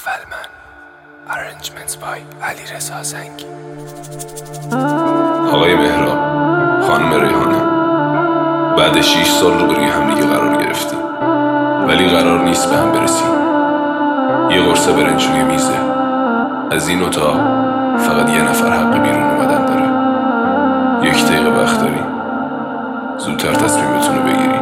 اول من. Arrangements by علیرضا زنگی. آقای مهراب، خانم ریحانه، بعد 6 سال روبروی هم دیگه قرار گرفتیم، ولی قرار نیست به هم برسیم. یه قرص برنج روی میزه. از این اتاق فقط یه نفر حق بیرون اومدن داره. 1 دقیقه وقت داری، زودتر تصمیمتون رو بگیری.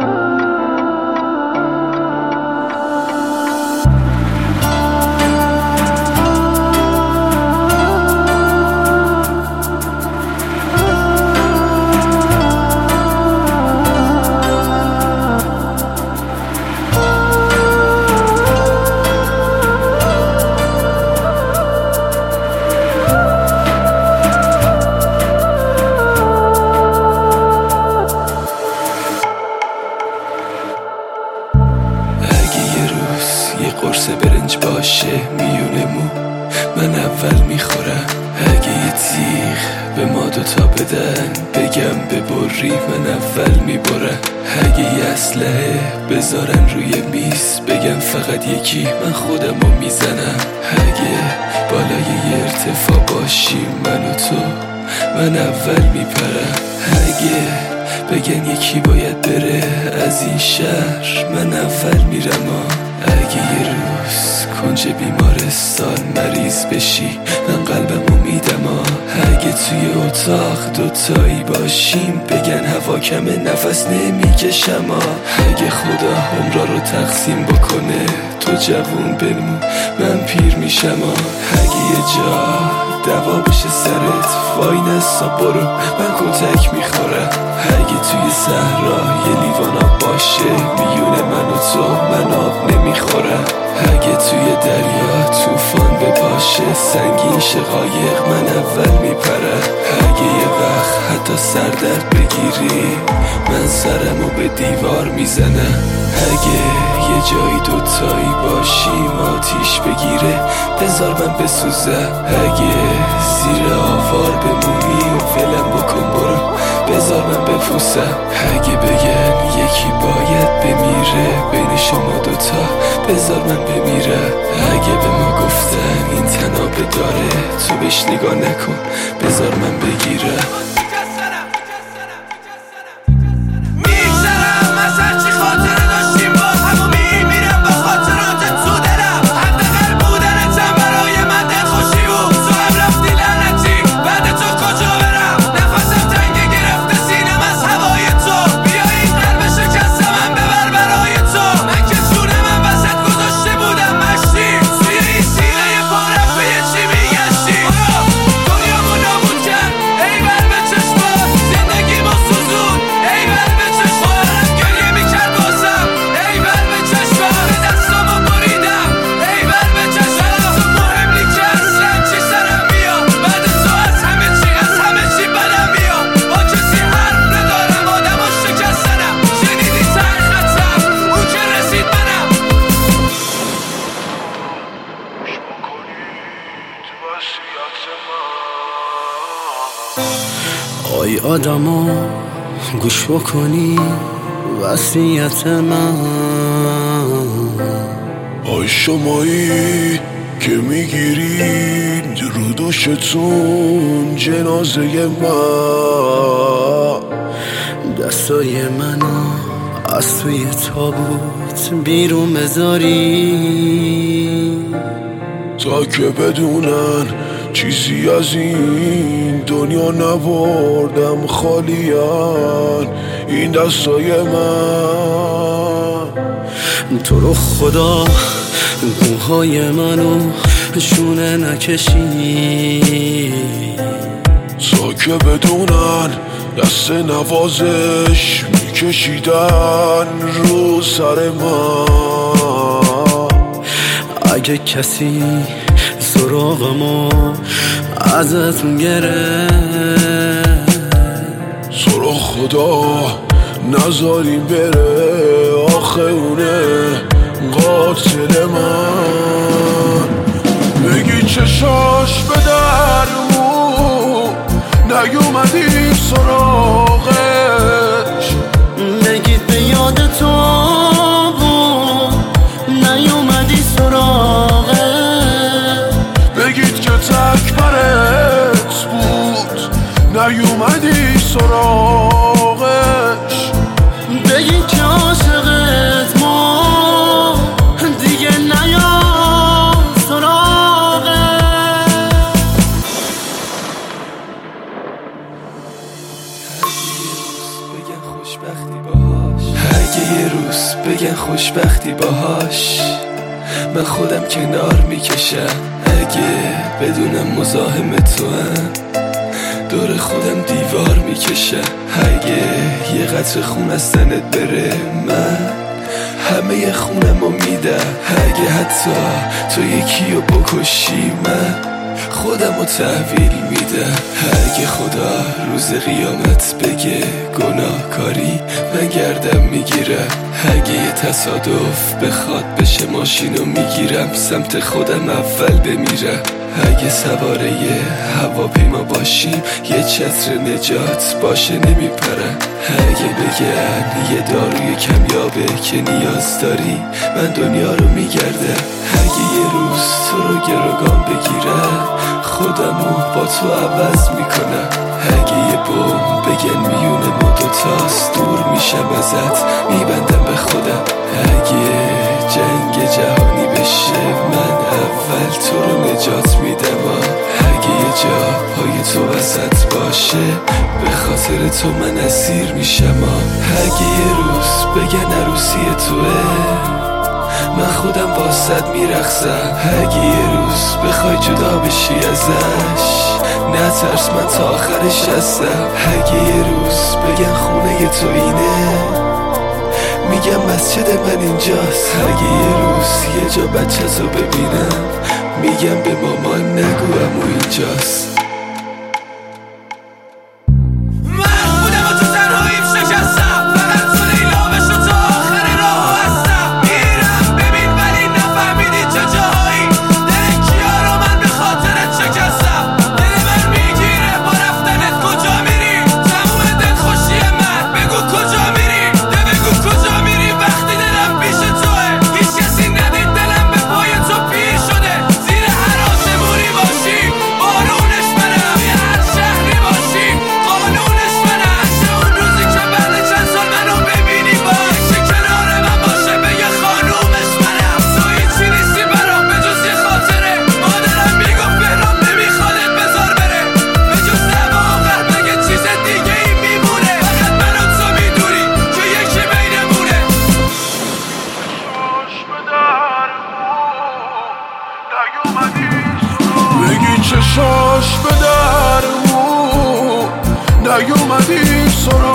یه قرص برنج باشه میونه مو من اول میخورم. اگه یه تیغ به ما دوتا بدن بگم ببری من اول میبرم. اگه یه اسلحه بذارن روی میز بگم فقط یکی من خودمو میزنم. اگه بالای یه ارتفاع باشیم من و تو من اول میپرم. اگه بگن یکی باید بره از این شهر من اول میرم. اگه یه روز کنج بیمارستان مریض بشی من قلبمو میدم. اگه توی اتاق دوتایی باشیم بگن هوا کمه نفس نمیکشم. اگه خدا عمرا رو تقسیم بکنه تو جوون بمون من پیر میشم. اگه یه جا دوا بشه سرت وای نسا برو من کتک میخورم. اگه توی صحرا یه لیوان آب باشه میونه من و تو من آب نمیخورم. اگه توی دریا طوفان بپاشه سنگین شقایق من اول میپرم. اگه یه وقت حتی سردرد بگیری من سرمو به دیوار میزنم. اگه یه جایی دوتایی باشیم آتیش بگیره بذار من بسوزم. اگه زیر آوار بمونی و ولم بکن برو بذار من بپوسم. اگه بگن یکی باید بمیره بین شما دوتا بذار من بمیرم. اگه به ما گفتن این تنابه داره تو بهش نگاه نکن بذار من بگیرم. آی آدما گوش بکنی وصیت من. آی شمایی که میگیرید رو دوشتون جنازه من. دستای منو از توی تابوت بیرون بذاری تا که بدونن چیزی از این دنیا نبردم خالیان این دستای من. تو رو خدا گوهای منو شونه نکشی تا که بدونن دست نوازش میکشیدن رو سر من. اگه کسی سراغمو ازتون گرفت تو رو خدا نذاریم بره آخه اونه قاتل من. بگی چشاش به درمون نیومدیم سراغش بگید به یاد تو بود نیومدی سراغش. من خودم کنار میکشم. اگه بدونم مزاحم تو هم دور خودم دیوار میکشم. اگه یه قطره خون از تنت بره من همه خونمو میدم. اگه حتی تو یکیو بکشی من خودمو تحویل میدم. اگه خدا روز قیامت بگه گناهکاری من گردم میگیرم. اگه یه تصادف بخواد بشه ماشینو میگیرم سمت خودم اول بمیرم. اگه سواره یه هواپیما باشیم یه چتر نجات باشه نمیپرم. اگه بگن یه داروی کمیابه که نیاز داری من دنیا رو میگردم. اگه یه روز تو رو گروگان بگیرم خودمو با تو عوض میکنم. اگه یه بوم بگن میونه ما دوتاست دور میشم ازت میبندم به خودم. اگه جنگ جهانی بشه من اول تو رو نجات میدم. اگه یه جا پای تو وسط باشه به خاطر تو من اسیر میشم. اگه یه روز بگن عروسی توه من خودم واسط میرقصم. اگه یه روز بخوای جدا بشی ازش نترس من تا آخرش هستم. اگه یه روز بگن خونه تو اینه میگم مسجد من اینجاست. اگه یه روز یه جا بچه تو ببینم میگم به مامان نگو امو اینجاست. چشاش به درمون نیومدی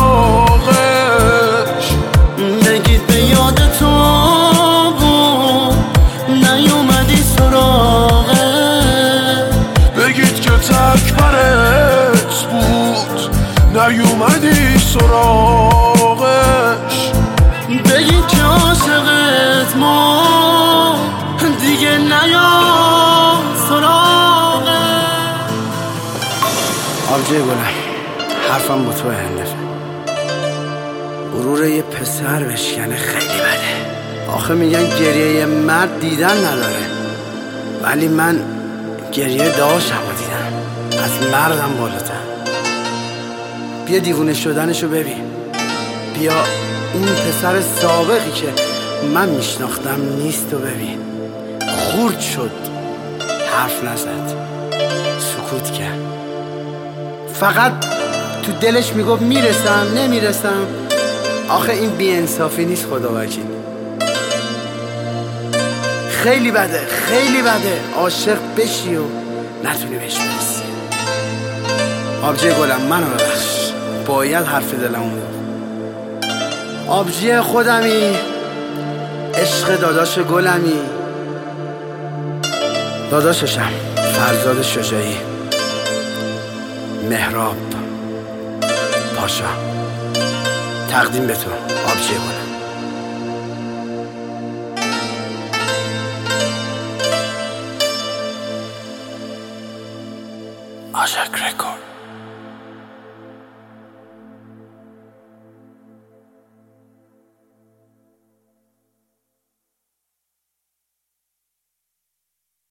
سراغش. نگید به یاد تو بود نیومدی سراغش. بگید که تک برت بود نیومدی سراغش. بگید که عاشقت ما دیگه نیام سراغش. آبجی گلم حرفم با تو هندفه. غرور یه پسر بشکنه خیلی بده. آخه میگن گریه یه مرد دیدن نداره ولی من گریه داشتم و دیدم از مردم بالاتر. بیا دیوونه شدنشو ببین. بیا اون پسر سابقی که من میشناختم نیست و ببین. خورد شد حرف نزد سکوت کرد. فقط تو دلش میگفت میرسم نمیرسم. آخه این بی‌انصافی نیست خدا وکیل. خیلی بده خیلی بده عاشق بشی و نتونی بهش برسی. آبجی گلم منو ببخش باید حرف دلمو میگم. آبجی خودمی عشق داداش گلمی. داداششم فرزاد شجاعی مهراب پاشا. تقدیم به تو آبجی گلم. آشک رکورد.